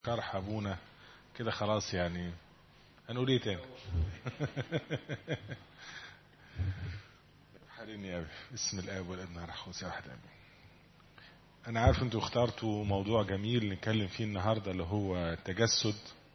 كرح ابونا كده خلاص، يعني هنقول ايه تاني؟ حريني يا ابي باسم الاب والابن والروح القدس واحد امين. انا عارف انتوا اخترتوا موضوع جميل نتكلم فيه النهارده اللي هو التجسد،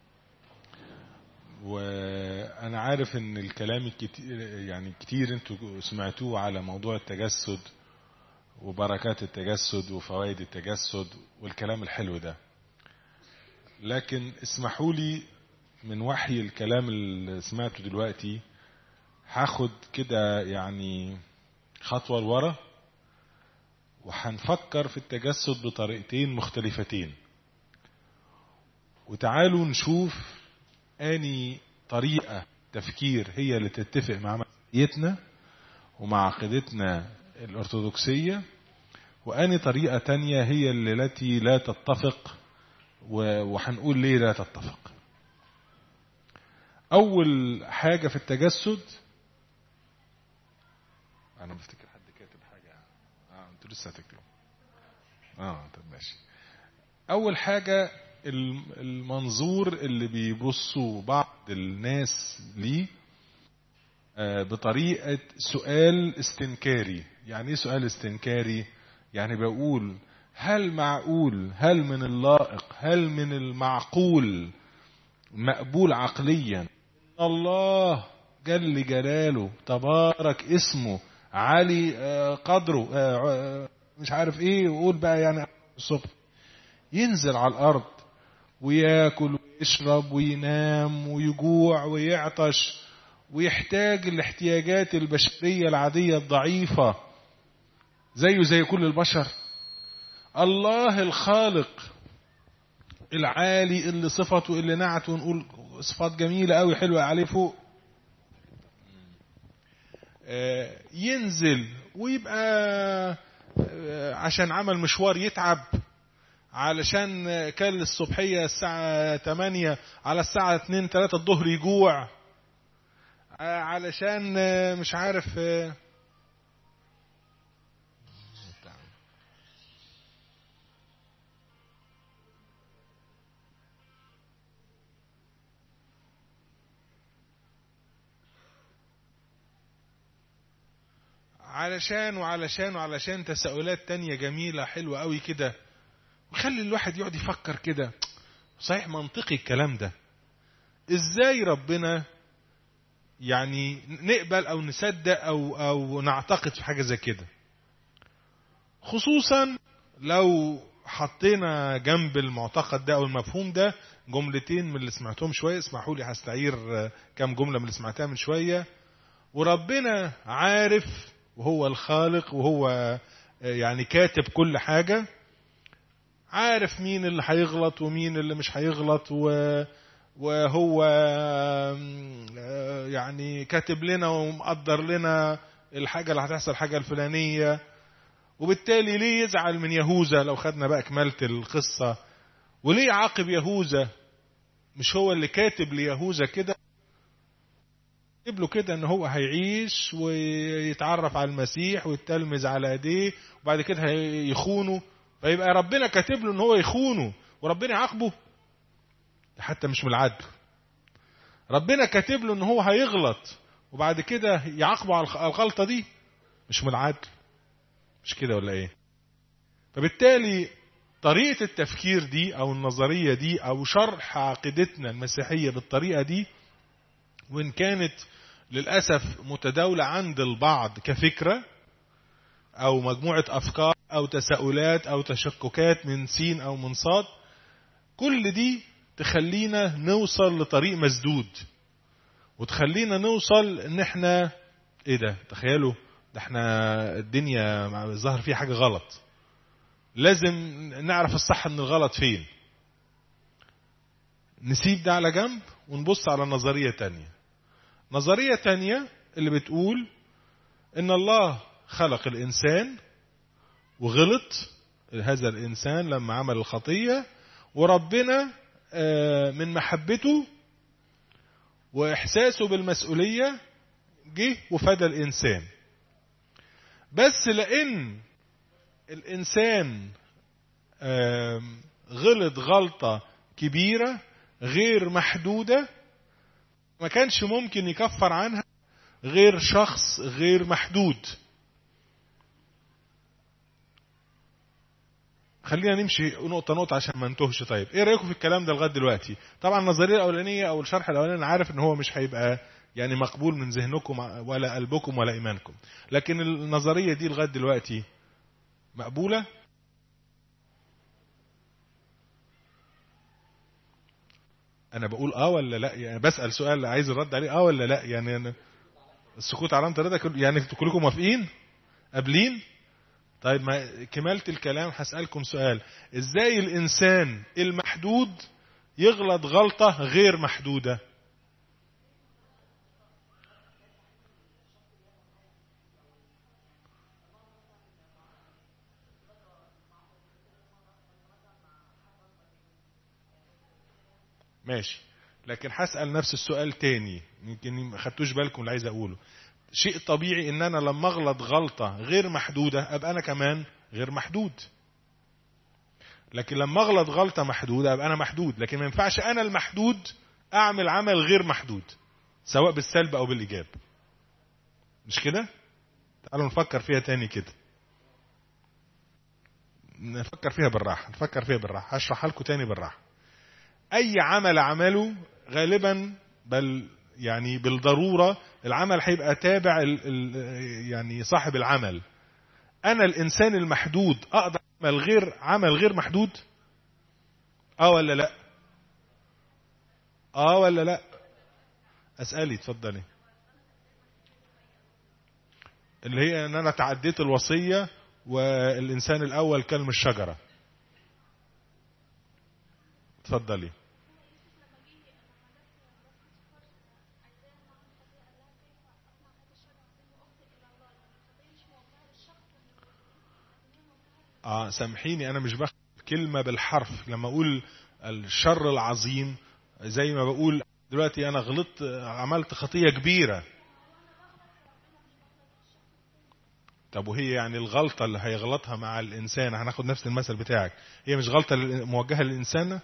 وانا عارف ان الكلام كتير انتوا سمعتوه على موضوع التجسد وبركات التجسد وفوائد التجسد والكلام الحلو ده، لكن اسمحوا لي من وحي الكلام اللي سمعته دلوقتي هاخد كده يعني خطوة لورا، وهنفكر في التجسد بطريقتين مختلفتين، وتعالوا نشوف اني طريقة تفكير هي اللي تتفق مع مسيحيتنا ومع عقيدتنا الأرثوذكسية، واني طريقة تانية هي التي لا تتفق، وهنقول ليه لا تتفق. اول حاجة في التجسد، انا بفتكر حد كاتب حاجة، انتوا لسه هتكتبوا. طب ماشي. اول حاجة المنظور اللي بيبصوا بعض الناس ليه بطريقة سؤال استنكاري. يعني ايه سؤال استنكاري؟ يعني بقول هل معقول، هل من اللائق، هل من المعقول مقبول عقليا الله جل جلاله تبارك اسمه علي قدره مش عارف ايه، وقول بقى يعني الصبح ينزل على الارض وياكل ويشرب وينام ويجوع ويعطش ويحتاج الاحتياجات البشرية العادية الضعيفة زيه زي كل البشر؟ الله الخالق العالي اللي صفته اللي نعته ونقول صفات جميلة قوي حلوة عليه فوق، ينزل ويبقى عشان عمل مشوار يتعب، علشان كل الصبحية الساعة 8 على الساعة 2-3 الظهر يجوع، علشان مش عارف علشان تساؤلات تانية جميلة حلوة قوي كده، وخلي الواحد يقعد يفكر كده. صحيح منطقي الكلام ده؟ ازاي ربنا يعني نقبل او نصدق او نعتقد في حاجة زي كده؟ خصوصا لو حطينا جنب المعتقد ده او المفهوم ده جملتين من اللي سمعتهم شوية. اسمحوا لي هستعير كام جملة من اللي سمعتها من شوية. وربنا عارف، وهو الخالق، وهو يعني كاتب كل حاجة، عارف مين اللي هيغلط ومين اللي مش هيغلط، وهو يعني كاتب لنا ومقدر لنا الحاجة اللي هتحصل الحاجة الفلانية. وبالتالي ليه يزعل من يهوذا لو خدنا بقى كمالة القصة؟ وليه عاقب يهوذا؟ مش هو اللي كاتب ليهوذا كده؟ كاتب له كده ان هو هيعيش ويتعرف على المسيح ويتلمذ على ايديه وبعد كده هيخونه، فيبقى ربنا كاتب له ان هو يخونه وربنا يعاقبه؟ حتى مش من العدل. ربنا كاتب له ان هو هيغلط وبعد كده يعاقبه على الغلطة دي؟ مش من العدل. مش كده ولا ايه؟ فبالتالي طريقة التفكير دي او النظرية دي او شرح عقيدتنا المسيحية بالطريقة دي، وان كانت للأسف متداولة عند البعض كفكرة او مجموعة افكار او تساؤلات او تشككات من سين او من صاد، كل دي تخلينا نوصل لطريق مسدود، وتخلينا نوصل ان احنا ايه ده، تخيلوا ده احنا الدنيا ظهر فيها حاجة غلط، لازم نعرف الصح من الغلط فين. نسيب ده على جنب ونبص على نظرية تانية. نظرية تانية اللي بتقول ان الله خلق الانسان وغلط هذا الانسان لما عمل الخطية، وربنا من محبته واحساسه بالمسؤولية جه وفدى الانسان. بس لان الانسان غلط غلطة كبيرة غير محدودة ما كانش ممكن يكفر عنها غير شخص غير محدود. خلينا نمشي نقطة نقطة عشان ما نتوهش. طيب ايه رأيكم في الكلام ده لغاية دلوقتي؟ طبعا النظرية الأولانية أو الشرح الأولاني عارف ان هو مش هيبقى يعني مقبول من ذهنكم ولا قلبكم ولا إيمانكم، لكن النظرية دي لغاية دلوقتي مقبولة؟ أنا بقول ولا لا، يعني بسأل سؤال عايز الرد عليه ولا لا. يعني أنا السكوت علامة رضا، يعني كلكم موافقين قابلين؟ طيب ما كمالة الكلام هسألكم سؤال، ازاي الإنسان المحدود يغلط غلطة غير محدودة؟ ماشي، لكن هسأل نفس السؤال تاني، يمكن ما خدتوش بالكم اللي عايز اقوله. شيء طبيعي ان انا لما اغلط غلطة غير محدودة ابقى انا كمان غير محدود، لكن لما اغلط غلطة محدودة ابقى انا محدود. لكن ما ينفعش انا المحدود اعمل عمل غير محدود سواء بالسلب او بالايجاب، مش كده؟ تعالوا نفكر فيها تاني كده، نفكر فيها بالراحة، هشرحها لكم تاني بالراحة. اي عمل عمله غالبا بل يعني بالضرورة العمل هيبقى تابع يعني صاحب العمل. انا الانسان المحدود اقدر اعمل عمل غير محدود؟ ولا لا؟ ولا لا؟ اسألي اتفضلي. اللي هي ان انا تعديت الوصية والانسان الاول كلم الشجرة. اتفضلي. سامحيني انا مش باخد كلمة بالحرف لما اقول الشر العظيم، زي ما بقول دلوقتي انا غلطت عملت خطية كبيرة. طب وهي يعني الغلطة اللي هيغلطها مع الانسان، هناخد نفس المثل بتاعك، هي مش غلطة موجهة للانسان؟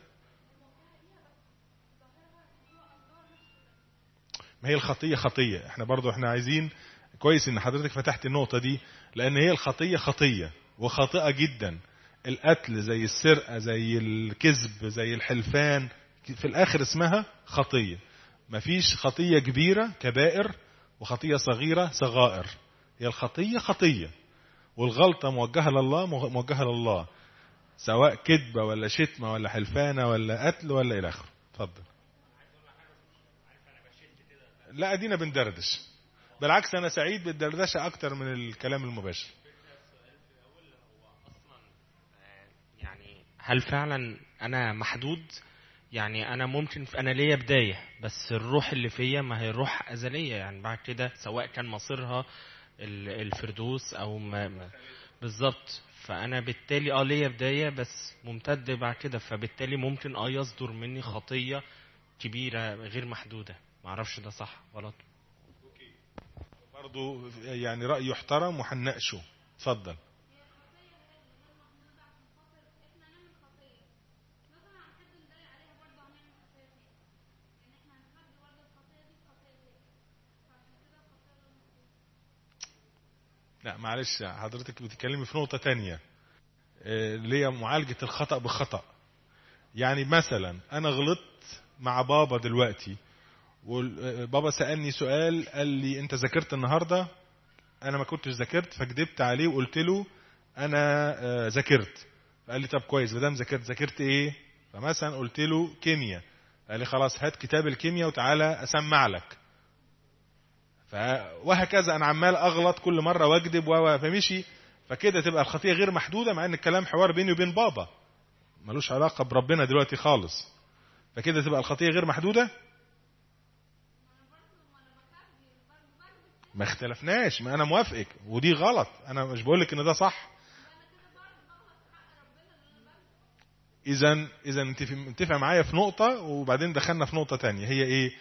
ما هي الخطية خطية. احنا عايزين كويس ان حضرتك فتحت النقطة دي، لان هي الخطية خطية وخاطئة جدا. القتل زي السرقة زي الكذب زي الحلفان في الاخر اسمها خطية. مفيش خطية كبيرة كبائر وخطية صغيرة صغائر، هي الخطية خطية، والغلطة موجهة لله، سواء كذبة ولا شتمة ولا حلفانة ولا قتل ولا الى اخره. اتفضل. لا ادينا بندردش، بالعكس انا سعيد بالدردشة اكتر من الكلام المباشر. يعني هل فعلا انا محدود؟ يعني انا ممكن انا ليا بداية، بس الروح اللي فيا ما هي روح ازلية، يعني بعد كده سواء كان مصيرها الفردوس او بالظبط. فانا بالتالي ليا بداية بس ممتد بعد كده، فبالتالي ممكن يصدر مني خطية كبيرة غير محدودة. معرفش ده صح غلط. برضو يعني رأي يحترم وهنناقشه. اتفضل. لا معلش حضرتك بتتكلمي في نقطة تانية اللي هي معالجة الخطأ بخطأ. يعني مثلا انا غلطت مع بابا دلوقتي، وبابا سألني سؤال قال لي انت ذاكرت النهاردة؟ انا ما كنتش ذاكرت فكدبت عليه وقلت له انا ذاكرت. فقال لي طب كويس مادام ذاكرت ايه؟ فمثلا قلت له كيمياء، قال لي خلاص هات كتاب الكيمياء وتعالى اسمع لك. وهكذا انا عمال اغلط كل مرة واكذب فمشي. فكده تبقى الخطية غير محدودة، مع ان الكلام حوار بيني وبين بابا ملوش علاقة بربنا دلوقتي خالص. فكده تبقى الخطية غير محدودة. ما اختلفناش، ما انا موافقك ودي غلط، انا مش بقولك ان ده صح. اذا انت متفق معايا في نقطة وبعدين دخلنا في نقطة تانية، هي ايه؟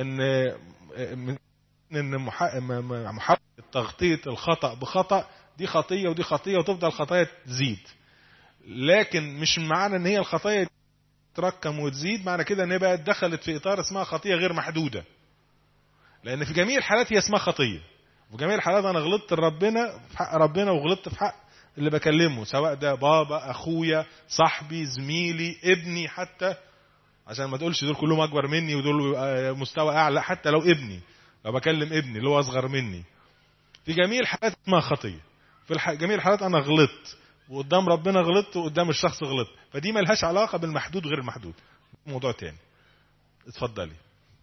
ان محاولة تغطية الخطأ بخطأ دي خطية ودي خطية، وتفضل خطايا تزيد. لكن مش معنى ان هي الخطايا تركم وتزيد، معنى كده ان بقت دخلت في اطار اسمها خطيه غير محدوده. لان في جميع الحالات هي اسمها خطيه، وفي جميع الحالات انا غلطت لربنا في حق ربنا، وغلطت في حق اللي بكلمه، سواء ده بابا، اخويا، صاحبي، زميلي، ابني حتى، عشان ما تقولش دول كلهم اكبر مني ودول مستوى اعلى، حتى لو ابني، لو بكلم ابني اللي هو اصغر مني، في جميع الحالات اسمها خطيه. في جميع الحالات انا غلطت، وقدام ربنا غلطت، وقدام الشخص غلطت، فدي ملهاش علاقه بالمحدود غير المحدود، موضوع تاني. اتفضلي.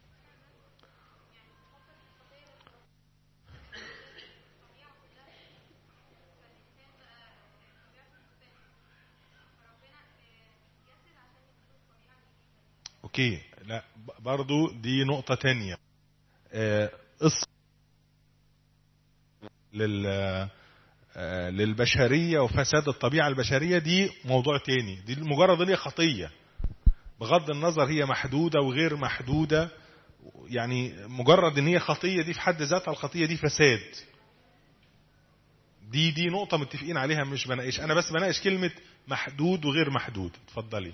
اوكي، لا برضو دي نقطة تانية. قصة للبشرية وفساد الطبيعة البشرية دي موضوع تاني، دي مجرد هي خطية، بغض النظر هي محدودة وغير محدودة، يعني مجرد ان هي خطية دي في حد ذاتها، الخطية دي فساد. دي نقطة متفقين عليها، مش بناقش، انا بس بناقش كلمة محدود وغير محدود. اتفضلي.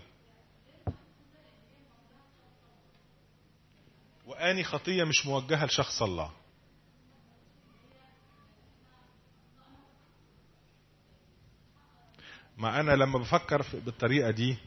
واني خطية مش موجهة لشخص الله. ما انا لما بفكر بالطريقة دي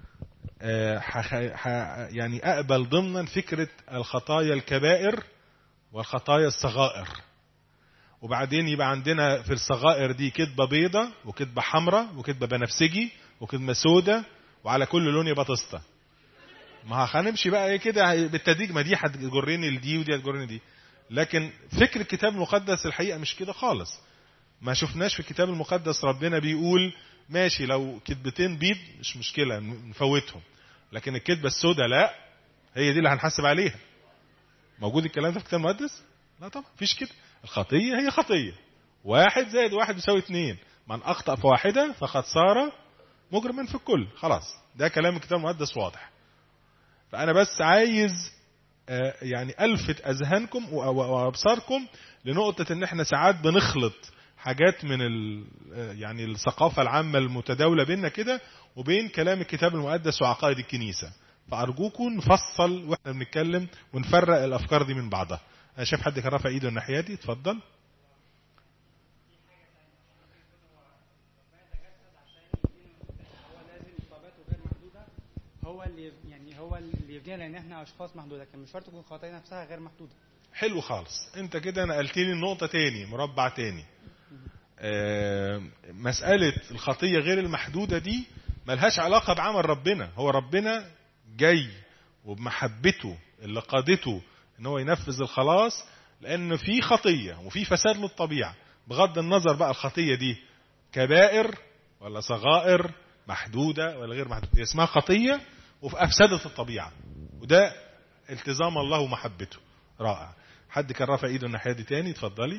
يعني اقبل ضمنا فكرة الخطايا الكبائر والخطايا الصغائر، وبعدين يبقى عندنا في الصغائر دي كذبة بيضة وكذبة حمراء وكذبة بنفسجي وكذبة سودة، وعلى كل لون يبقى طسطة. ما هنمشي بقى ايه كده بالتدريج، ما دي هتجرني لدي ودي هتجرني دي. لكن فكر الكتاب المقدس الحقيقة مش كده خالص. ما شفناش في الكتاب المقدس ربنا بيقول ماشي لو كذبتين بيض مش مشكلة نفوتهم، لكن الكذبة السوداء لا، هي دي اللي هنحاسب عليها. موجود الكلام ده في الكتاب المقدس؟ لا طبعا مفيش كده. الخطية هي خطية، 1+1=2، من أخطأ في واحدة فقد صار مجرما في الكل. خلاص ده كلام الكتاب المقدس واضح. فأنا بس عايز يعني ألفت أذهانكم وأبصاركم لنقطة إن إحنا ساعات بنخلط حاجات من يعني الثقافة العامة المتداولة بيننا كده وبين كلام الكتاب المقدس وعقائد الكنيسة. فأرجوكم نفصل وإحنا بنتكلم ونفرق الأفكار دي من بعضها. أنا شايف حد كان رافع إيده الناحية دي، اتفضل. هو اللي يبنيها، لان احنا اشخاص محدوده، لكن مش شرط تكون الخطايا نفسها غير محدوده. حلو خالص، انت كده نقلت لي النقطه تاني، مربع تاني. مساله الخطيه غير المحدوده دي ملهاش علاقه بعمل ربنا. هو ربنا جاي وبمحبته اللي قادته ان هو ينفذ الخلاص، لان في خطيه وفي فساد للطبيعه، بغض النظر بقى الخطيه دي كبائر ولا صغائر، محدوده ولا غير محدوده، اسمها خطيه وفي افسدت الطبيعه، وده التزام الله ومحبته. رائع. حد كان رافع ايده الناحيه دي تاني، اتفضلي.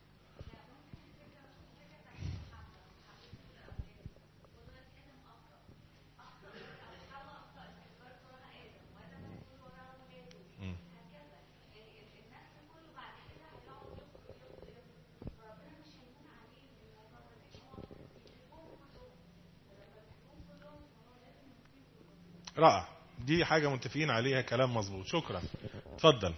رائع، دي حاجه متفقين عليها، كلام مظبوط، شكرا. اتفضل.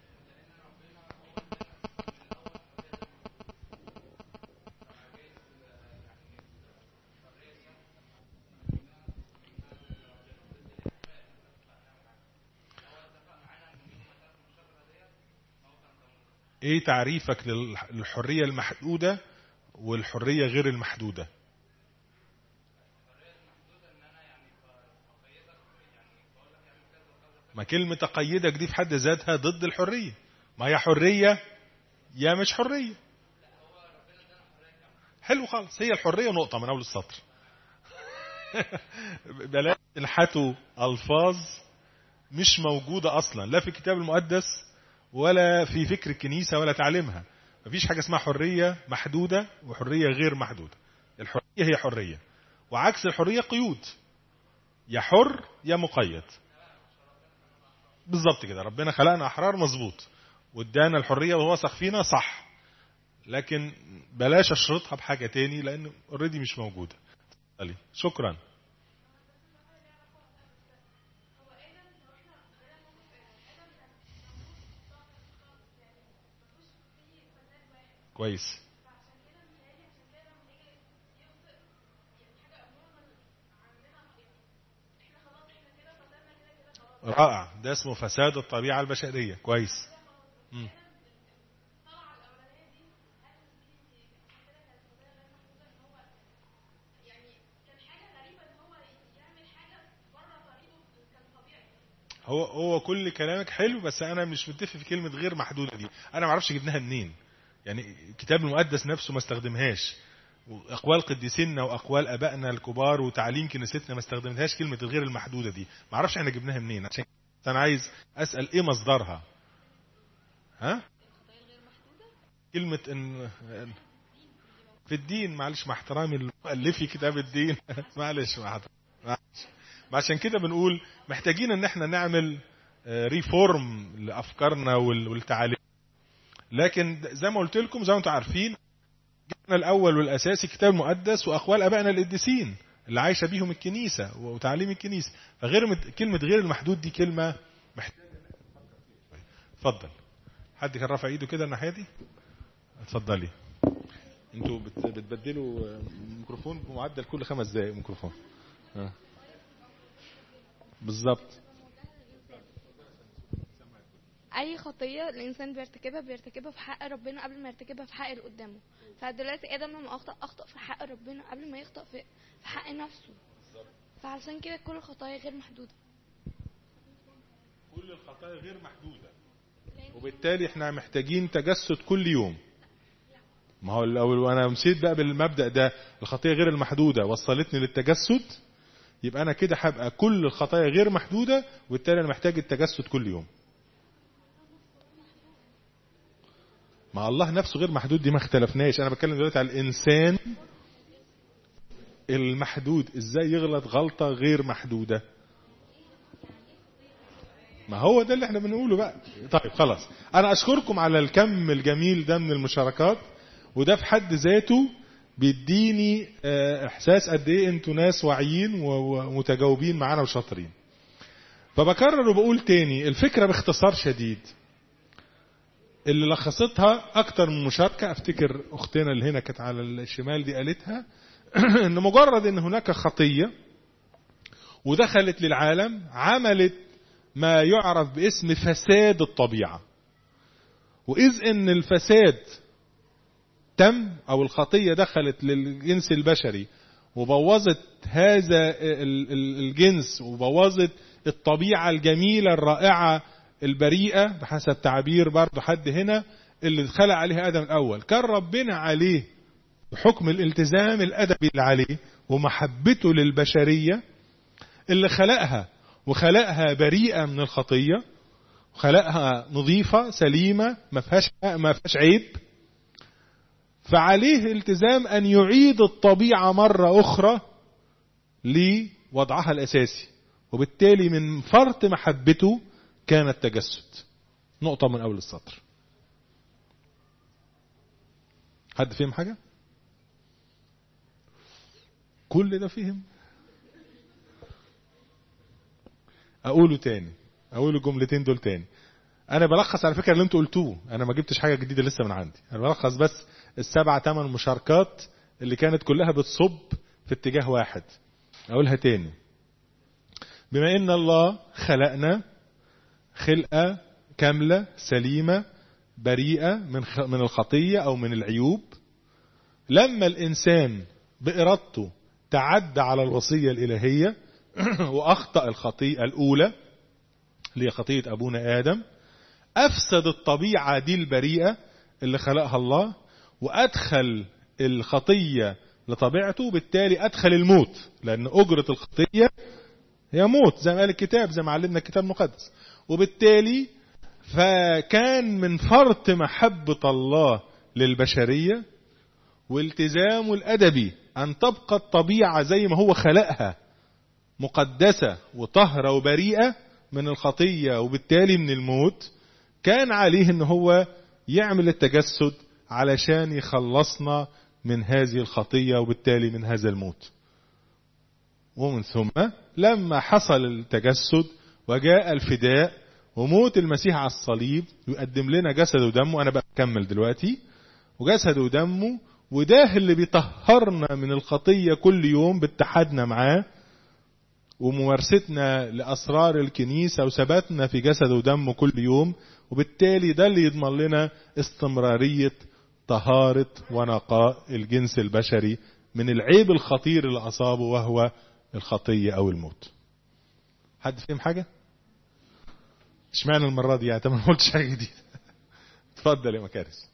ايه تعريفك للحرية المحدودة والحرية غير المحدودة؟ ما كلمة تقيدك دي في حد ذاتها ضد الحرية، ما هي حرية يا مش حرية. حلو خالص، هي الحرية نقطة من اول السطر. بلاش تنحتوا الفاظ مش موجودة اصلا لا في الكتاب المقدس ولا في فكر الكنيسة ولا تعليمها. مفيش حاجة اسمها حرية محدودة وحرية غير محدودة. الحرية هي حرية، وعكس الحرية قيود، يا حر يا مقيد. بالظبط كده، ربنا خلقنا احرار مظبوط وادانا الحرية ووثق فينا صح، لكن بلاش اشرطها بحاجة تاني لان اوريدي مش موجودة. شكرا. كويس. رائع، ده اسمه فساد الطبيعة البشرية. كويس. هو كل كلامك حلو، بس انا مش متفق في كلمة غير محدودة دي. انا ما اعرفش جبناها منين، يعني الكتاب المقدس نفسه ما استخدمهاش، واقوال قديسنا واقوال ابائنا الكبار وتعليم كنيستنا ما استخدمتهاش كلمة الغير المحدودة دي. ما اعرفش احنا جبناها منين، عشان انا عايز اسأل ايه مصدرها. ها؟ كلمة ان في الدين، معلش مع احترامي المؤلفي كتاب الدين معلش عشان كده بنقول محتاجين ان احنا نعمل ريفورم لافكارنا والتعاليم. لكن زي ما قلت لكم، زي ما انتم عارفين، جبنا الاول والاساسي كتاب المقدس واقوال ابائنا القديسين اللي عايشه بيهم الكنيسه وتعليم الكنيسه. فغير كلمه غير المحدود دي كلمه محتاجه. اتفضل. حد كان رافع ايده كده الناحيه دي؟ اتفضلي. انتوا بتبدلوا ميكروفون بمعدل كل 5 دقائق ميكروفون. بالظبط. اي خطيه الانسان بيرتكبها في حق ربنا قبل ما يرتكبها في حق اللي قدامه. فدلوقتي ادم لما اخطا في حق ربنا قبل ما يخطا في حق نفسه. فعشان كده كل الخطايا غير محدوده. كل الخطايا غير محدوده، وبالتالي احنا محتاجين تجسد كل يوم. ما هو لو انا مشيت بقى بالمبدا ده، الخطيه غير المحدوده وصلتني للتجسد، يبقى انا كده هبقى كل الخطايا غير محدوده، وبالتالي انا محتاج التجسد كل يوم. مع الله نفسه غير محدود، دي ما اختلفناش. انا بتكلم دلوقتي على الانسان المحدود، ازاي يغلط غلطه غير محدوده. ما هو ده اللي احنا بنقوله بقى. طيب خلاص، انا اشكركم على الكم الجميل ده من المشاركات، وده في حد ذاته بيديني احساس قد ايه انتوا ناس واعيين ومتجاوبين معانا وشاطرين. فبكرر وبقول تاني، الفكره باختصار شديد اللي لخصتها اكتر من مشاركه، افتكر اختنا اللي هنا كانت على الشمال دي قالتها ان مجرد ان هناك خطيه ودخلت للعالم، عملت ما يعرف باسم فساد الطبيعه. واذ ان الفساد تم، او الخطيه دخلت للجنس البشري وبوظت هذا الجنس وبوظت الطبيعه الجميله الرائعه البريئه بحسب تعبير برضو حد هنا اللي خلق عليها ادم الاول، كان ربنا عليه بحكم الالتزام الادبي اللي عليه ومحبته للبشريه اللي خلقها، وخلقها بريئه من الخطيه، وخلقها نظيفه سليمه ما فيهاش عيب. فعليه التزام ان يعيد الطبيعه مره اخرى لوضعها الاساسي، وبالتالي من فرط محبته كان التجسد. نقطة من أول السطر. حد فهم حاجة؟ كل ده فهم؟ أقوله تاني، أقول الجملتين دول تاني. أنا بلخص على فكرة اللي أنتوا قلتوه، أنا ما جبتش حاجة جديدة لسه من عندي، أنا بلخص بس 7-8 مشاركات اللي كانت كلها بتصب في اتجاه واحد. أقولها تاني. بما إن الله خلقنا خلقة كاملة سليمة بريئة من الخطية أو من العيوب، لما الإنسان بإرادته تعدى على الوصية الإلهية وأخطأ الخطيئة الأولى اللي هي خطيئة أبونا آدم، أفسد الطبيعة دي البريئة اللي خلقها الله، وأدخل الخطية لطبيعته، وبالتالي أدخل الموت، لأن أجرة الخطية هي موت زي ما قال الكتاب، زي ما علمنا الكتاب المقدس. وبالتالي فكان من فرط محبة الله للبشرية والتزامه الأدبي أن تبقى الطبيعة زي ما هو خلقها مقدسة وطهرة وبريئة من الخطية وبالتالي من الموت، كان عليه أن هو يعمل التجسد علشان يخلصنا من هذه الخطية وبالتالي من هذا الموت. ومن ثم لما حصل التجسد وجاء الفداء وموت المسيح على الصليب يقدم لنا جسد ودمه، أنا بكمل دلوقتي، وجسده ودمه، وده اللي بيطهرنا من الخطية كل يوم باتحادنا معاه وممارستنا لأسرار الكنيسة وثباتنا في جسد ودمه كل يوم. وبالتالي ده اللي يضمن لنا استمرارية طهارة ونقاء الجنس البشري من العيب الخطير اللي أصابه وهو الخطية أو الموت. حد فهم حاجة؟ اشمعنى المرة دي يعني؟ ما قلتش حاجة جديدة. اتفضل يا مكارس.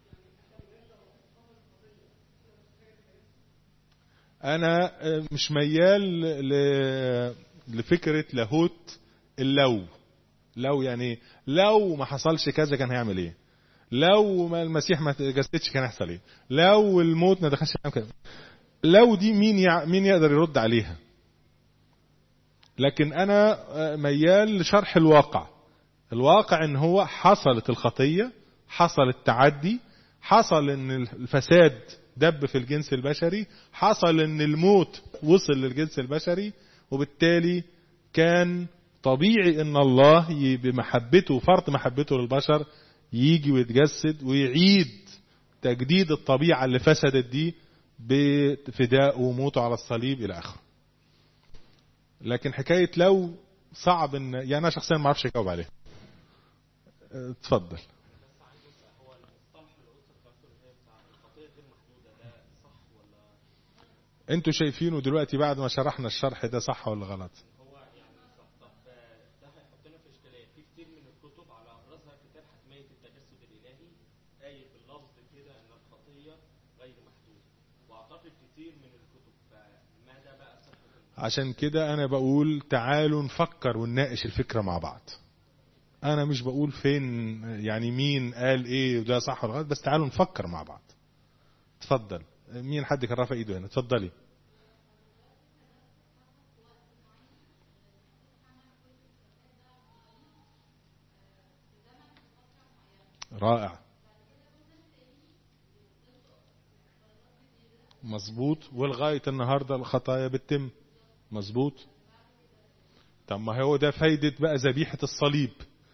أنا مش ميال لفكرة لاهوت لو يعني لو ما حصلش كذا كان هيعمل ايه، لو ما المسيح ما تجسدش كان هيحصل ايه، لو الموت ما دخلش كده. لو دي مين يقدر يرد عليها؟ لكن انا ميال لشرح الواقع ان هو حصلت الخطية، حصل التعدي، حصل ان الفساد دب في الجنس البشري، حصل ان الموت وصل للجنس البشري، وبالتالي كان طبيعي ان الله بمحبته وفرط محبته للبشر يجي ويتجسد ويعيد تجديد الطبيعة اللي فسدت دي بفداء وموته على الصليب الى اخره. لكن حكاية لو صعب ان يعني انا شخصيا ما اعرفش اجاوب عليها. اتفضل. انتوا شايفينه دلوقتي بعد ما شرحنا الشرح ده صح ولا غلط؟ هو يعني طب ده هيحطنا في اشكاليه في كتير من الكتب على ابرزها كتاب حتميه التجسد الالهي قايل باللفظ كده ان الخطيه غير محدوده، واعتقد كتير من الكتب، فماذا بقى صحه؟ عشان كده انا بقول تعالوا نفكر ونناقش الفكره مع بعض. انا مش بقول فين يعني مين قال ايه وده صح ولا غلط، بس تعالوا نفكر مع بعض. اتفضل. مين حد كان رافع ايده هنا؟ اتفضلي. رائع. مظبوط. ولغايه النهارده الخطايا بتتم. مظبوط. طب ما هو ده فايده بقى ذبيحه الصليب.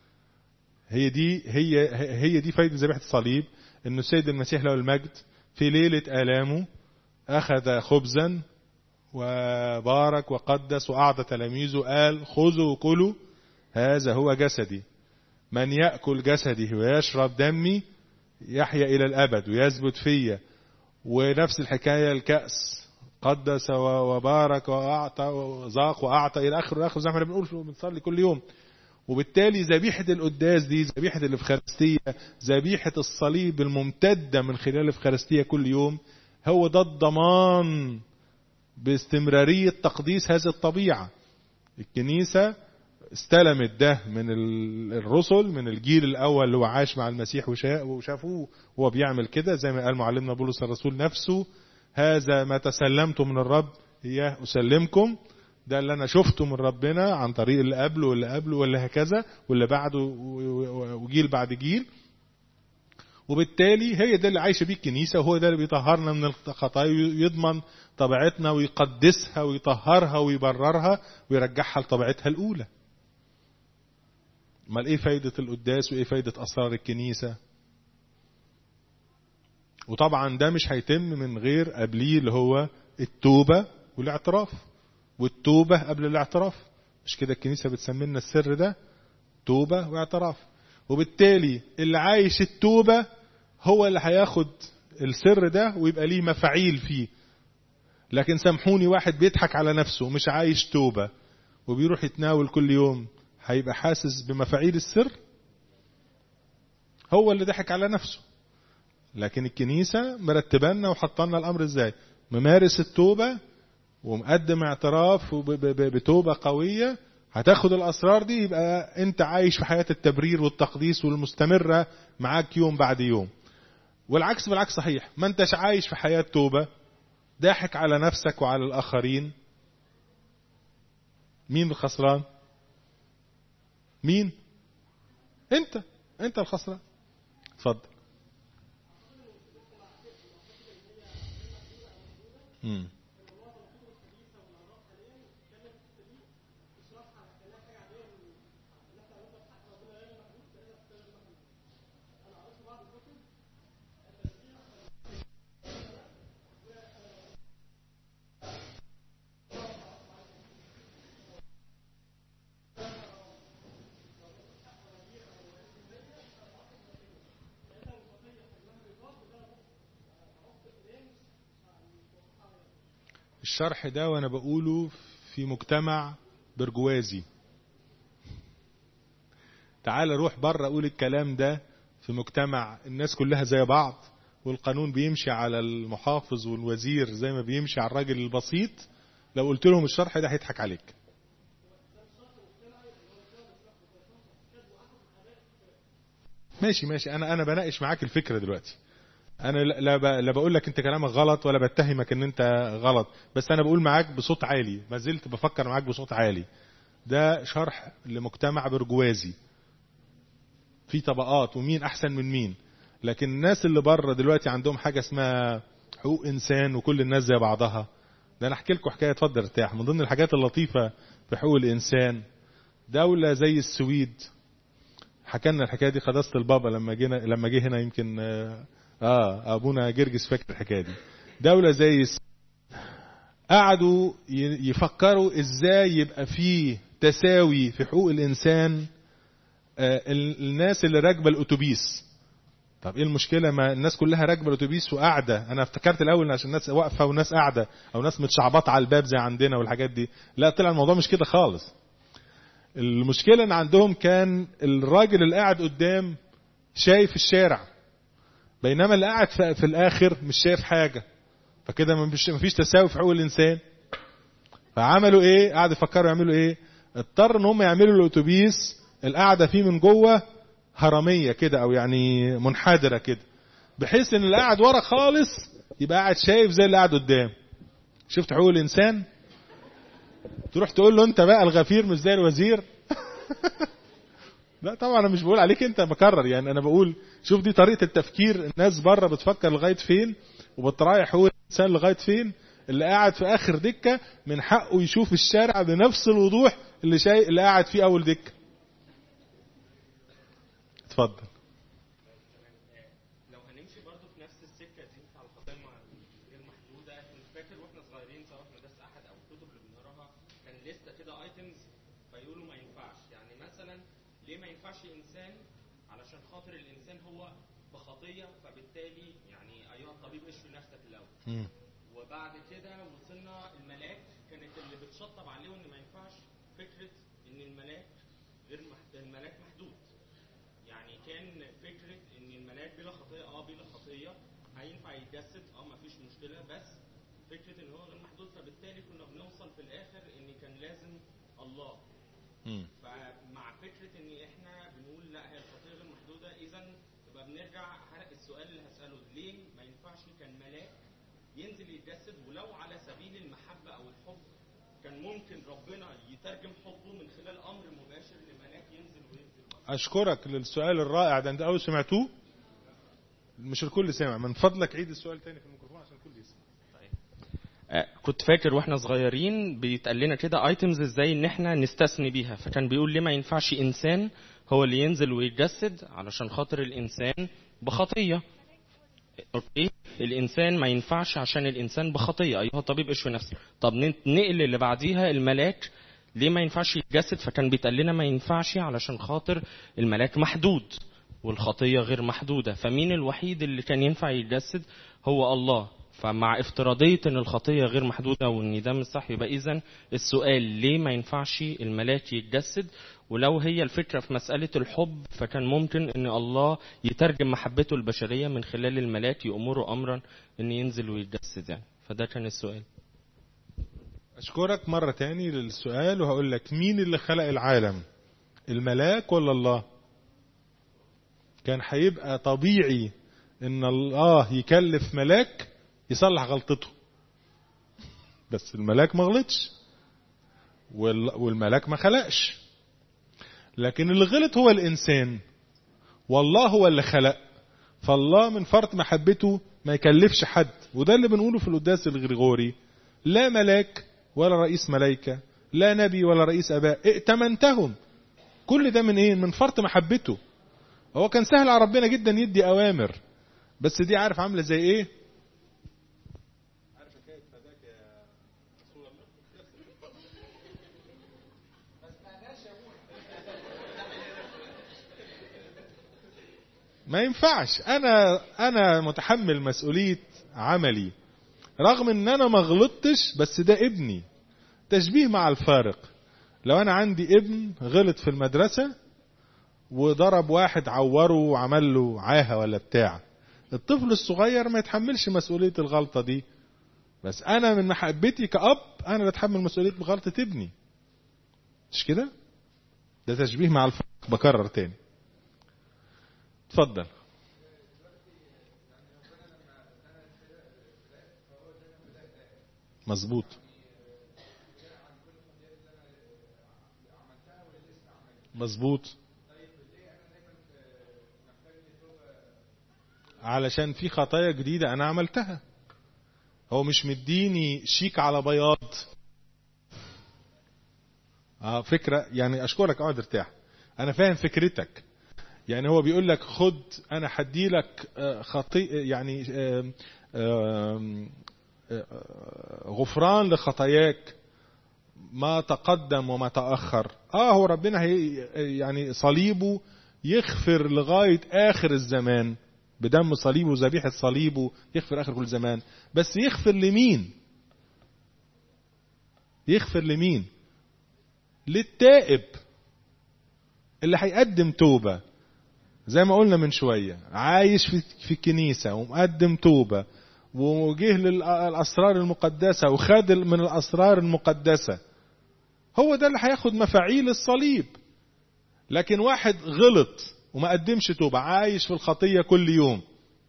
هي دي فايده ذبيحه الصليب، انه السيد المسيح له المجد في ليله آلامه اخذ خبزا وبارك وقدس وأعطى تلاميذه، قال خذوا وكلوا هذا هو جسدي، من يأكل جسدي ويشرب دمي يحيا إلى الأبد ويثبت فيا. ونفس الحكاية الكأس قدس وبارك وأعطى وذاق وأعطى إلى آخر زي ما احنا بنقول بنصلي كل يوم. وبالتالي ذبيحة القداس دي، ذبيحة الإفخارستية، ذبيحة الصليب الممتدة من خلال الإفخارستية كل يوم، هو ده الضمان باستمرارية تقديس هذه الطبيعة. الكنيسة استلمت ده من الرسل، من الجيل الأول اللي هو عاش مع المسيح وشافوه وهو بيعمل كده، زي ما قال معلمنا بولس الرسول نفسه: هذا ما تسلمته من الرب إياه أسلمكم. ده اللي أنا شفته من ربنا عن طريق اللي قبله واللي قبله واللي هكذا واللي بعده وجيل بعد جيل. وبالتالي هي ده اللي عايشة بيه الكنيسة، وهو ده اللي بيطهرنا من الخطايا ويضمن طبيعتنا ويقدسها ويطهرها ويبررها ويرجعها لطبيعتها الأولى. امال ايه فايدة القداس وايه فايدة أسرار الكنيسة؟ وطبعا ده مش هيتم من غير قبليه اللي هو التوبة والاعتراف، والتوبة قبل الاعتراف. مش كده الكنيسة بتسمي لنا السر ده توبة واعتراف؟ وبالتالي اللي عايش التوبة هو اللي هياخد السر ده ويبقى ليه مفاعيل فيه. لكن سامحوني، واحد بيضحك على نفسه ومش عايش توبة وبيروح يتناول كل يوم، هيبقى حاسس بمفاعيل السر؟ هو اللي ضحك على نفسه. لكن الكنيسة مرتبنا وحطنا الأمر ازاي: ممارس التوبة ومقدم اعتراف بتوبة قوية، هتاخد الأسرار دي، يبقى انت عايش في حياة التبرير والتقديس والمستمرة معاك يوم بعد يوم. والعكس بالعكس صحيح، ما انتش عايش في حياة توبة، ضاحك على نفسك وعلى الآخرين، مين الخسران؟ مين؟ انت الخسران. اتفضل. الشرح ده وانا بقوله في مجتمع برجوازي. تعال روح بره قول الكلام ده في مجتمع الناس كلها زي بعض، والقانون بيمشي على المحافظ والوزير زي ما بيمشي على الراجل البسيط. لو قلت لهم الشرح ده هيضحك عليك. ماشي انا بناقش معاك الفكرة دلوقتي. انا لا بقول لك انت كلامك غلط ولا بتهمك ان انت غلط، بس انا بقول معاك بصوت عالي، ما زلت بفكر معاك بصوت عالي. ده شرح لمجتمع برجوازي في طبقات ومين احسن من مين. لكن الناس اللي بره دلوقتي عندهم حاجة اسمها حقوق انسان وكل الناس زي بعضها. ده انا احكي لكم حكاية، اتفضل ارتاح. من ضمن الحاجات اللطيفة في حقوق الانسان، دولة زي السويد، حكى لنا الحكاية دي قداسة البابا لما جه هنا، يمكن ابونا جرجس فاكر الحكاية دي. دولة زي قعدوا يفكروا ازاي يبقى فيه تساوي في حقوق الانسان. الناس اللي راكبه الاتوبيس، طب ايه المشكله؟ ما الناس كلها راكبه الاتوبيس وقاعده. انا افتكرت الاول عشان الناس واقفه وناس قاعده او ناس متشعبطه على الباب زي عندنا والحاجات دي. لا، طلع الموضوع مش كده خالص. المشكله ان عندهم كان الراجل اللي قاعد قدام شايف الشارع، بينما اللي قاعد في الاخر مش شايف حاجه. فكده مفيش تساوي في حقوق الانسان. فعملوا ايه؟ قعدوا يفكروا يعملوا ايه. اضطر ان هم يعملوا الاتوبيس القاعده فيه من جوه هرميه كده، او يعني منحدره كده، بحيث ان اللي قاعد ورا خالص يبقى قاعد شايف زي اللي قاعد قدام. شفت حقوق الانسان؟ تروح تقول له انت بقى الغفير مش زي الوزير. لا طبعا انا مش بقول عليك انت، بكرر يعني. انا بقول شوف دي طريقه التفكير. الناس بره بتفكر لغايه فين وبتراعي حقوق الانسان لغايه فين. اللي قاعد في اخر دكه من حقه يشوف الشارع بنفس الوضوح اللي قاعد فيه اول دكه. اتفضل. لو هنمشي برضو في نفس السكه دي على الخطيه غير محدوده، مش فاكر واحنا صغيرين سواء في مدرسه احد او الكتب اللي بنقراها كان لسته كده ايتمز فيقولوا ما ينفعش. يعني مثلا ليه ما ينفعش انسان؟ علشان خاطر الانسان هو بخطيه، فبالتالي يعني ايها الطبيب اشفي نفسك الاول. وبعد كده وصلنا الملاك، كانت اللي بتشطب عليه ان ما ينفعش فكره ان الملاك الملاك محدود. يعني كان فكره ان الملاك بلا خطيه، بلا خطيه هينفع يتجسد، ما فيش مشكله، بس فكره ان هو غير محدود، فبالتالي كنا بنوصل في الاخر ان كان لازم الله. فمع فكره ان احنا بنقول لا هي الخطيه غير محدوده، اذا يبقى بنرجع السؤال اللي هساله، ليه ما ينفعش كان ملاك ينزل يتجسد؟ ولو على سبيل المحبه او الحب كان ممكن ربنا يترجم حبه من خلال امر مباشر لملاك ينزل وينزل. اشكرك للسؤال الرائع ده. انت اول سمعتوه؟ مش الكل سمع. من فضلك عيد السؤال تاني في الميكروفون عشان الكل يسمع. طيب. كنت فاكر واحنا صغيرين بيتقال لنا كده ايتمز ازاي ان احنا نستثني بيها، فكان بيقول ليه ما ينفعش انسان هو اللي ينزل ويتجسد علشان خاطر الانسان بخطيه. اوكي، الانسان ما ينفعش عشان الانسان بخطيه، ايها الطبيب اشفي نفسك. طب نقل اللي بعديها الملاك، ليه ما ينفعش يتجسد؟ فكان بيتقال لنا ما ينفعش علشان خاطر الملاك محدود والخطيه غير محدوده. فمين الوحيد اللي كان ينفع يتجسد؟ هو الله. فمع افتراضيه ان الخطيه غير محدوده وان ده مش صح، يبقى اذا السؤال ليه ما ينفعش الملاك يتجسد؟ ولو هي الفكره في مساله الحب، فكان ممكن ان الله يترجم محبته البشريه من خلال الملاك، يأمره امرا ان ينزل ويتجسد يعني. فده كان السؤال. اشكرك مرة تاني للسؤال، وهقول لك مين اللي خلق العالم، الملاك ولا الله؟ كان هيبقى طبيعي ان الله يكلف ملاك يصلح غلطته، بس الملاك ما غلطش والملاك ما خلقش. لكن اللي غلط هو الانسان، والله هو اللي خلق. فالله من فرط محبته ما يكلفش حد، وده اللي بنقوله في القداس الغريغوري: لا ملاك ولا رئيس ملايكة، لا نبي ولا رئيس اباء ائتمنتهم. كل ده من ايه؟ من فرط محبته. هو كان سهل على ربنا جدا يدي اوامر، بس دي عارف عامله زي ايه؟ عارف حكايه فداك يا رسول الله؟ ما ينفعش. انا متحمل مسؤوليه عملي. رغم ان انا ما غلطتش، بس ده ابني. تشبيه مع الفارق. لو انا عندي ابن غلط في المدرسة وضرب واحد عوره وعمل له عاهة ولا بتاع، الطفل الصغير ما يتحملش مسؤولية الغلطة دي، بس انا من محبتي كأب انا بتحمل مسؤولية بغلطة ابني. مش كده؟ ده تشبيه مع الفرق. بكرر تاني. اتفضل. مظبوط. مظبوط. علشان في خطايا جديدة انا عملتها. هو مش مديني شيك على بياض. فكرة يعني. اشكرك، اقعد ارتاح. انا فاهم فكرتك. يعني هو بيقول لك خد انا هدي لك يعني غفران لخطاياك ما تقدم وما تأخر. هو ربنا يعني صليبه يغفر لغاية آخر الزمان، بدم صليبه وذبيحة صليبه يغفر آخر كل زمان. بس يغفر لمين؟ يغفر لمين؟ للتائب اللي هيقدم توبة. زي ما قلنا من شوية، عايش في الكنيسة ومقدم توبة وجه للأسرار المقدسة وخد من الأسرار المقدسة، هو ده اللي هياخد مفاعيل الصليب. لكن واحد غلط وما قدمش توبة، عايش في الخطية كل يوم،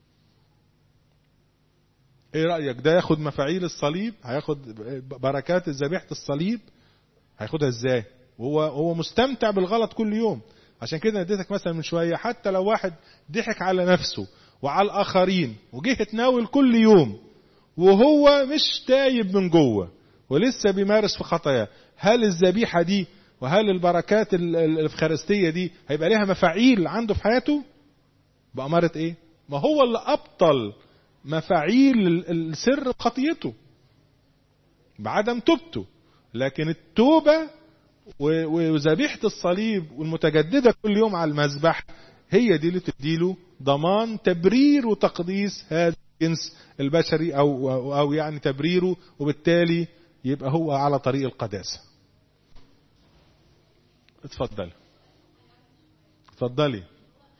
ايه رأيك؟ ده ياخد مفاعيل الصليب؟ هياخد بركات ذبيحة الصليب؟ هياخدها ازاي وهو مستمتع بالغلط كل يوم؟ عشان كده اديتك مثلا من شوية، حتى لو واحد ضحك على نفسه وعلى الآخرين وجه يتناول كل يوم وهو مش تايب من جوه ولسه بيمارس في خطاياه، هل الذبيحة دي وهل البركات الإفخارستية دي هيبقى لها مفاعيل عنده في حياته؟ بأمارة ايه؟ ما هو اللي أبطل مفاعيل السر خطيته بعدم توبته. لكن التوبة وذبيحة الصليب والمتجددة كل يوم على المذبح هي دي اللي تديله ضمان تبرير وتقديس هذا الجنس البشري أو يعني تبريره، وبالتالي يبقى هو على طريق القداسة. اتفضلي. اتفضلي.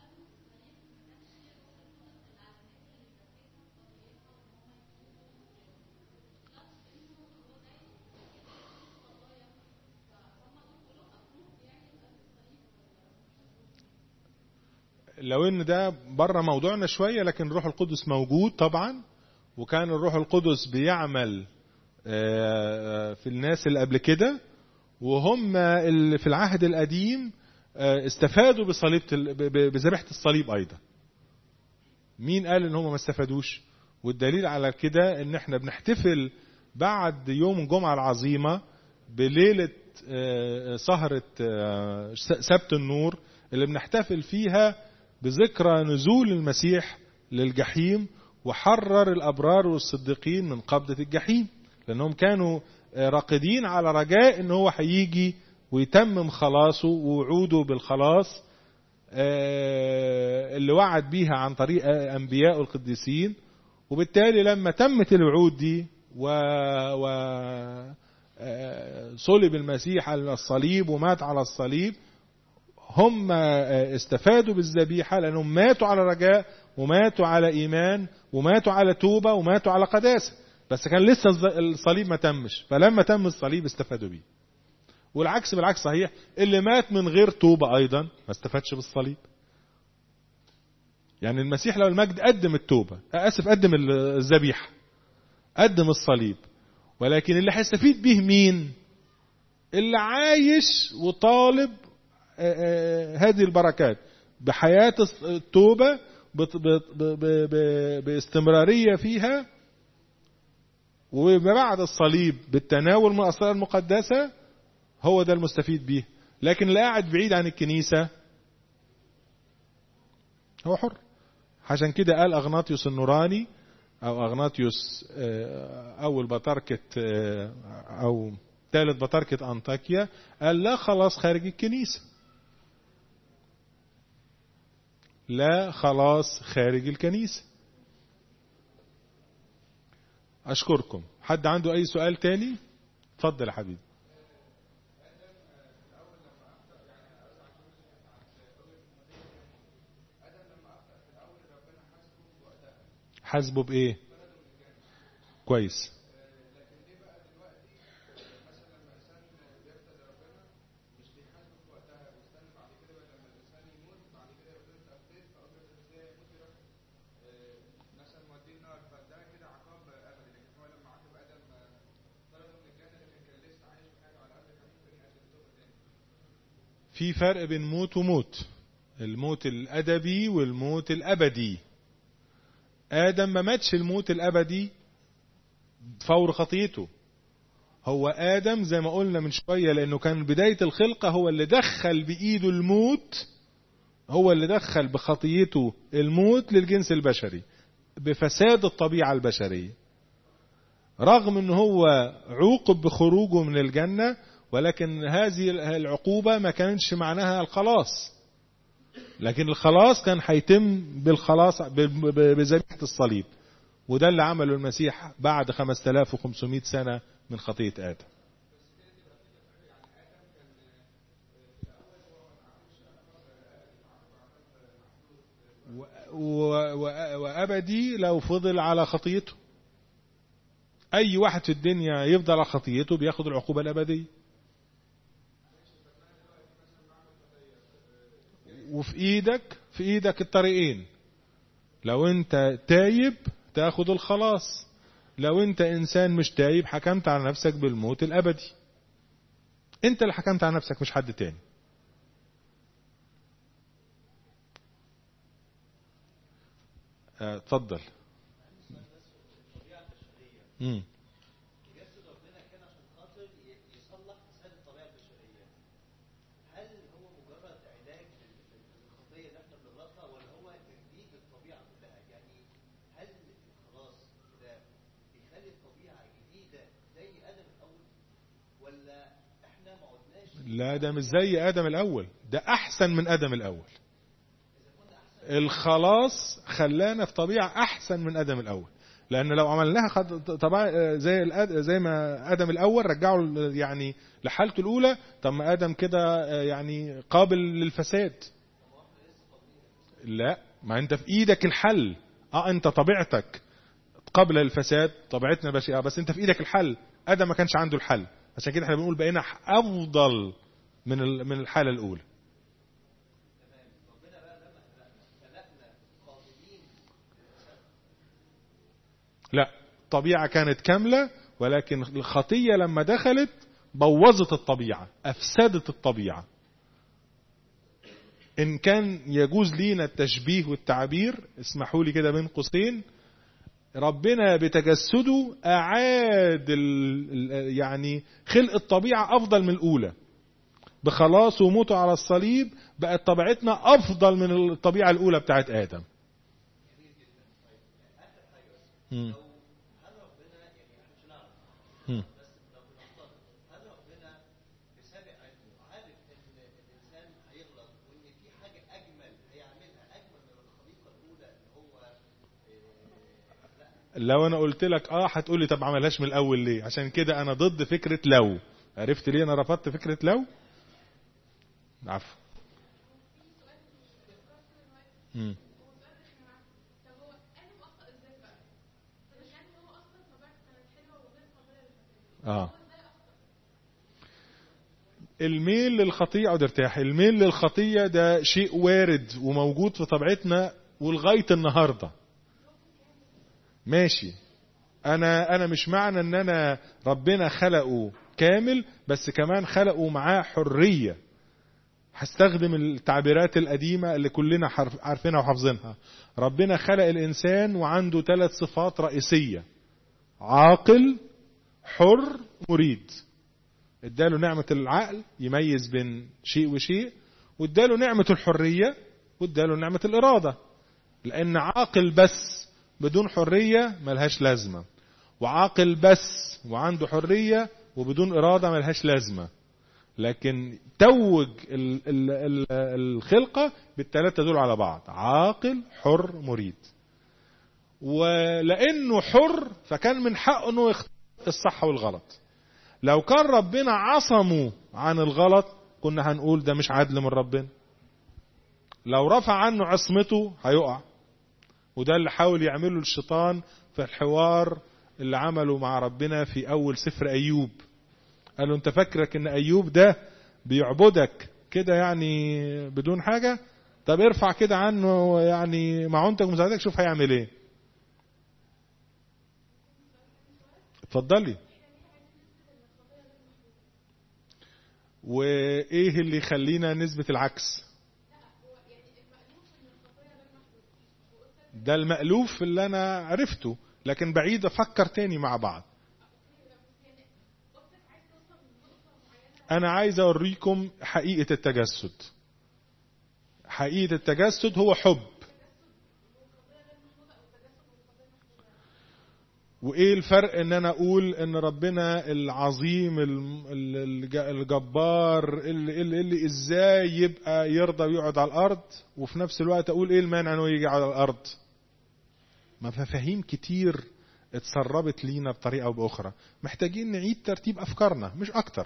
لو ان ده بره موضوعنا شوية، لكن الروح القدس موجود طبعا، وكان الروح القدس بيعمل في الناس اللي قبل كده، وهم اللي في العهد القديم استفادوا بذبيحة الصليب ايضا. مين قال ان هم ما استفادوش؟ والدليل على كده ان احنا بنحتفل بعد يوم الجمعة العظيمة بليلة سهرة سبت النور، اللي بنحتفل فيها بذكرى نزول المسيح للجحيم وحرر الأبرار والصديقين من قبضة الجحيم، لأنهم كانوا راقدين على رجاء أنه هو هيجي ويتمم خلاصه ووعوده بالخلاص اللي وعد بيها عن طريق أنبياء القديسين. وبالتالي لما تمت الوعود دي صلب المسيح على الصليب ومات على الصليب، هم استفادوا بالذبيحة لأنهم ماتوا على رجاء وماتوا على إيمان وماتوا على توبة وماتوا على قداسة، بس كان لسه الصليب ما تمش، فلما تم الصليب استفادوا بيه. والعكس بالعكس صحيح، اللي مات من غير توبة أيضا ما استفادش بالصليب. يعني المسيح لو المجد قدم التوبة، قدم الذبيحة، قدم الصليب، ولكن اللي هيستفيد به مين؟ اللي عايش وطالب هذه البركات بحياة التوبة باستمرارية فيها، وبعد الصليب بالتناول من الأسرار المقدسة، هو ده المستفيد به. لكن اللي قاعد بعيد عن الكنيسة هو حر. عشان كده قال أغناطيوس النوراني أو أغناطيوس أول بطركة أو ثالث بطركة أنطاكيا، قال لا خلاص خارج الكنيسة، لا خلاص خارج الكنيسة. أشكركم. حد عنده أي سؤال تاني؟ اتفضل يا حبيبي. حاسبه بإيه؟ كويس. في فرق بين موت وموت، الموت الأدبي والموت الأبدي. آدم ما ماتش الموت الأبدي فور خطيته، هو آدم زي ما قلنا من شوية لأنه كان بداية الخلقة هو اللي دخل بإيده الموت، هو اللي دخل بخطيته الموت للجنس البشري بفساد الطبيعة البشرية، رغم أنه هو عوقب بخروجه من الجنة، ولكن هذه العقوبة ما كانش معناها الخلاص، لكن الخلاص كان هيتم بالخلاص بذبيحة الصليب، وده اللي عمله المسيح بعد 5500 سنة من خطية آدم. وأبدي لو فضل على خطيته. أي واحد في الدنيا يفضل على خطيته بياخد العقوبة الأبدية. وفي إيدك الطريقين، لو أنت تايب تاخد الخلاص، لو أنت إنسان مش تايب حكمت على نفسك بالموت الأبدي. أنت اللي حكمت على نفسك مش حد تاني. اتفضل. لا ده مش زي آدم الأول، ده أحسن من آدم الأول. الخلاص خلانا في طبيعة أحسن من آدم الأول، لأن لو عملناها طبعا زي ما آدم الأول رجعوا يعني لحالته الأولى، طب ما آدم كده يعني قابل للفساد. لا، ما أنت في إيدك الحل. أنت طبيعتك قبل الفساد، طبيعتنا بشيئة، بس أنت في إيدك الحل. آدم ما كانش عنده الحل، عشان كده احنا بنقول بقينا أفضل من الحالة الأولى. لا، الطبيعة كانت كاملة، ولكن الخطية لما دخلت بوظت الطبيعة، أفسدت الطبيعة. إن كان يجوز لينا التشبيه والتعبير، اسمحوا لي كده بين قوسين، ربنا بتجسده أعاد يعني خلق الطبيعة أفضل من الأولى، بخلاص وموته على الصليب بقت طبيعتنا أفضل من الطبيعة الأولى بتاعت آدم. لو انا قلت لك هتقولي طب عملهاش من الاول ليه؟ عشان كده انا ضد فكرة لو. عرفت ليه انا رفضت فكرة لو؟ عفوا. الميل للخطية او ارتاح، الميل للخطية ده شيء وارد وموجود في طبيعتنا ولغاية النهاردة. ماشي، انا مش معنى ان انا ربنا خلقه كامل، بس كمان خلقه معاه حرية. هستخدم التعبيرات القديمة اللي كلنا عارفينها وحافظينها. ربنا خلق الانسان وعنده 3 صفات رئيسية: عاقل، حر، مريد. اداله نعمة العقل يميز بين شيء وشيء، واداله نعمة الحرية، واداله نعمة الإرادة. لأن عاقل بس بدون حرية ملهاش لازمة، وعاقل بس وعنده حرية وبدون إرادة ملهاش لازمة. لكن توج الخلقة بالثلاثة دول على بعض: عاقل، حر، مريد. ولانه حر فكان من حقه انه يختار الصح والغلط. لو كان ربنا عصمه عن الغلط كنا هنقول ده مش عدل من ربنا. لو رفع عنه عصمته هيقع. وده اللي حاول يعمله الشيطان في الحوار اللي عمله مع ربنا في اول سفر ايوب. قال له انت فاكرك ان ايوب ده بيعبدك كده يعني بدون حاجة؟ طب ارفع كده عنه يعني معونتك ومساعدتك شوف هيعمل ايه. اتفضلي. وايه اللي يخلينا نثبت العكس؟ ده المألوف اللي انا عرفته، لكن بعيد افكر تاني مع بعض. انا عايز اوريكم حقيقة التجسد. حقيقة التجسد هو حب. وايه الفرق ان انا اقول ان ربنا العظيم الجبار اللي ازاي يبقى يرضى ويقعد على الارض، وفي نفس الوقت اقول ايه المانع انه يجي على الارض؟ مفاهيم كتير اتسربت لينا بطريقة او باخرى. محتاجين نعيد ترتيب افكارنا مش اكتر.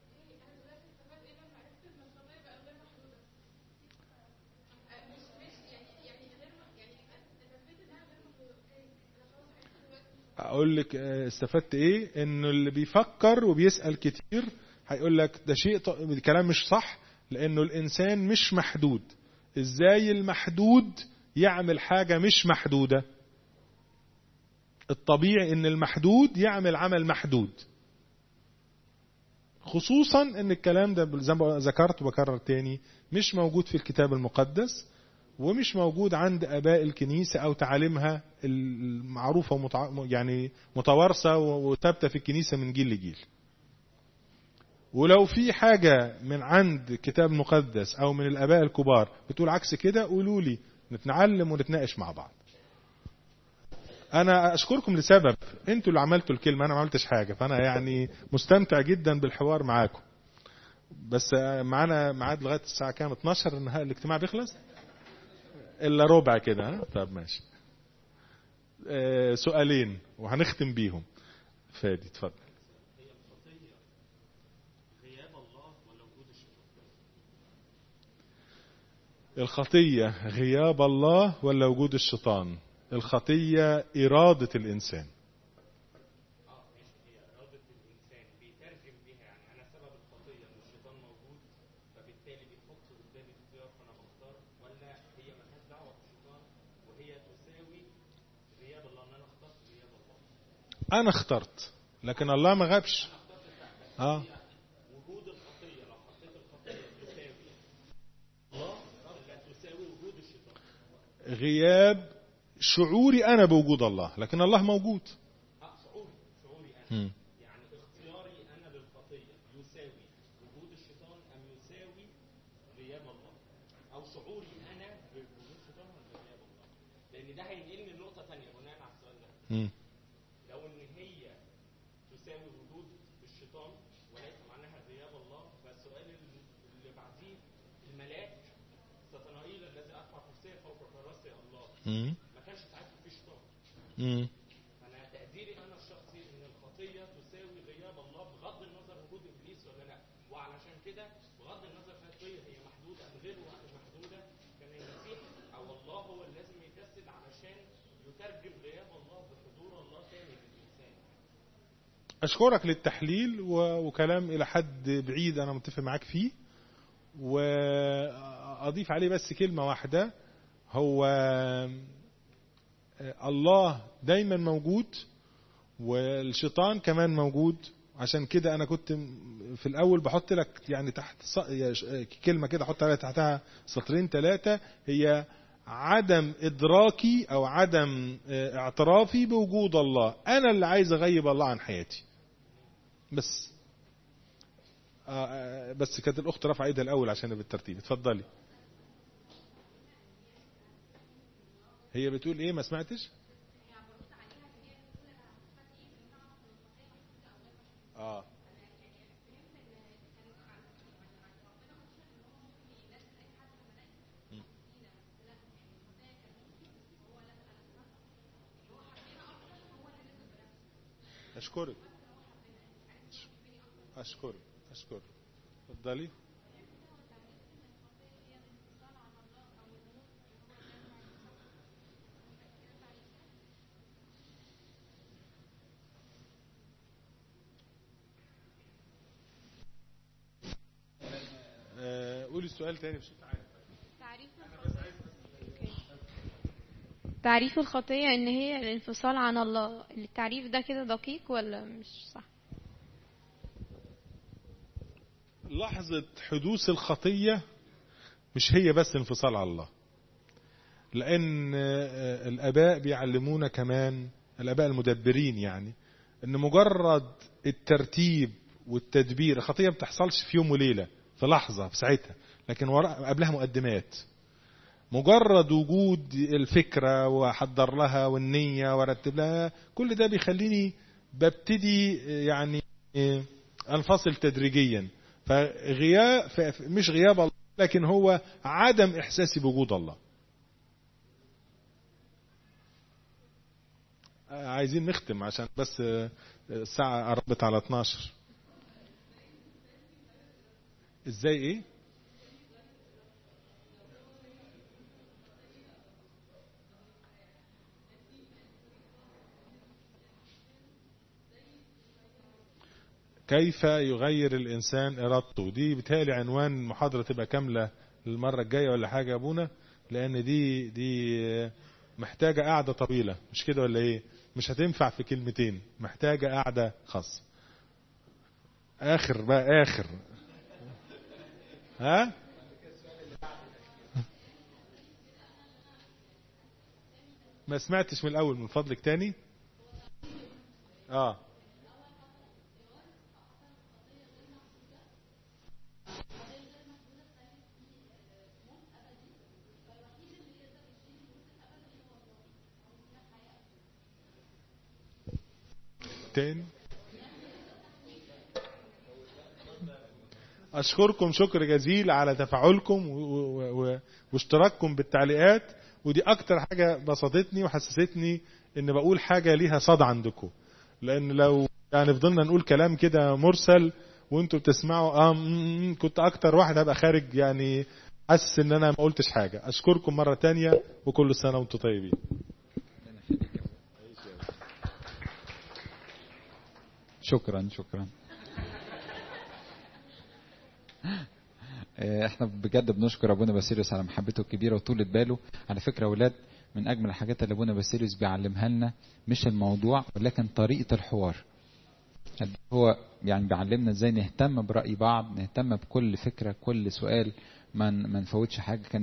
اقول لك استفدت ايه؟ انه اللي بيفكر وبيسأل كتير هيقول لك ده شيء كلام مش صح، لانه الانسان مش محدود. ازاي المحدود يعمل حاجة مش محدودة؟ الطبيعي ان المحدود يعمل عمل محدود. خصوصا ان الكلام ده زي ما ذكرت وبكرر تاني مش موجود في الكتاب المقدس، ومش موجود عند اباء الكنيسة او تعاليمها المعروفة يعني متوارثة وثابتة في الكنيسة من جيل لجيل. ولو في حاجة من عند الكتاب المقدس او من الاباء الكبار بتقول عكس كده قولوا لي، نتعلم ونتناقش مع بعض. انا اشكركم لسبب، انتوا اللي عملتوا الكلمة، انا ما عملتش حاجة، فانا يعني مستمتع جدا بالحوار معاكم. بس معانا ميعاد لغاية الساعة كام؟ 12 النهاية الاجتماع بيخلص الا ربع كده. ها طب ماشي. سؤالين وهنختم بيهم. فادي اتفضل. الخطية غياب الله ولا وجود الشيطان؟ الخطية إرادة الإنسان. أنا اخترت لكن الله ما غابش. وجود الخطية لو حطيت الخطية تساوي الله ولا تساوي وجود الشيطان؟ غياب شعوري أنا بوجود الله، لكن الله موجود. شعوري أنا يعني اختياري أنا للخطية يساوي وجود الشيطان أم يساوي غياب الله؟ أو شعوري أنا بوجود الشيطان ولا غياب الله؟ لأن ده هينقلني لنقطة ثانية بناء على السؤال ده. لو إن هي تساوي وجود الشيطان وليس معناها غياب الله، فالسؤال اللي بعديه الملاك ستنائيل الذي أرفع كرسيه فوق كراسي الله ما كانش ساعتها في شيطان. فأنا تقديري أنا الشخصي إن الخطية تساوي غياب الله بغض النظر وجود إبليس ولا لا. وعلشان كده بغض النظر الخطية هي محدودة أم غير محدودة، كان المسيح أو الله هو اللي لازم يجسد علشان يترجم غياب الله بحضور الله تاني للإنسان. أشكرك للتحليل وكلام إلى حد بعيد أنا متفق معاك فيه. وأضيف عليه بس كلمة واحدة، هو الله دايما موجود والشيطان كمان موجود. عشان كده أنا كنت في الأول بحط لك يعني تحت كلمة كده حط عليها تحتها سطرين 3، هي عدم إدراكي أو عدم اعترافي بوجود الله. أنا اللي عايز أغيب الله عن حياتي بس كانت الأخت رفع ايدها الأول عشان بالترتيب. اتفضلي. هي بتقول ايه؟ ما سمعتش. اشكرك. اتفضلي. قولي السؤال تاني بصوت عالي. تعريف الخطية ان هي الانفصال عن الله. التعريف ده كده دقيق ولا مش صح؟ لحظة حدوث الخطية مش هي بس انفصال عن الله، لأن الآباء بيعلمونا كمان، الآباء المدبرين يعني، أن مجرد الترتيب والتدبير، الخطية ما بتحصلش في يوم وليلة في لحظة في ساعتها، لكن قبلها مقدمات. مجرد وجود الفكرة وحضر لها والنية ورتب لها، كل ده بيخليني ببتدي يعني انفصل تدريجيا. فغياب، مش غياب الله، لكن هو عدم احساسي بوجود الله. عايزين نختم عشان بس الساعة قربت على 12. ازاي ايه؟ كيف يغير الإنسان إرادته؟ دي بتهيألي عنوان المحاضرة تبقى كاملة المرة الجاية ولا حاجة يا أبونا، لأن دي محتاجة قاعدة طويلة، مش كده ولا إيه؟ مش هتنفع في كلمتين، محتاجة قاعدة خاصة. آخر ها؟ ما سمعتش من الأول، من فضلك تاني. تاني. أشكركم شكر جزيل على تفاعلكم واشتراككم بالتعليقات، ودي أكتر حاجة بسطتني وحسستني إن بقول حاجة ليها صدى عندكم. لأن لو يعني فضلنا نقول كلام كده مرسل وانتوا بتسمعوا كنت أكتر واحد هبقى خارج يعني حاسس إن أنا ما قلتش حاجة. أشكركم مرة تانية وكل سنة وانتوا طيبين. شكرا. احنا بجد بنشكر ابونا باسيليوس على محبته الكبيره وطولة باله. على فكره اولاد، من اجمل الحاجات اللي ابونا باسيليوس بيعلمها لنا مش الموضوع ولكن طريقه الحوار. هو يعني بيعلمنا ازاي نهتم براي بعض، نهتم بكل فكره، كل سؤال، ما نفوتش حاجه. كان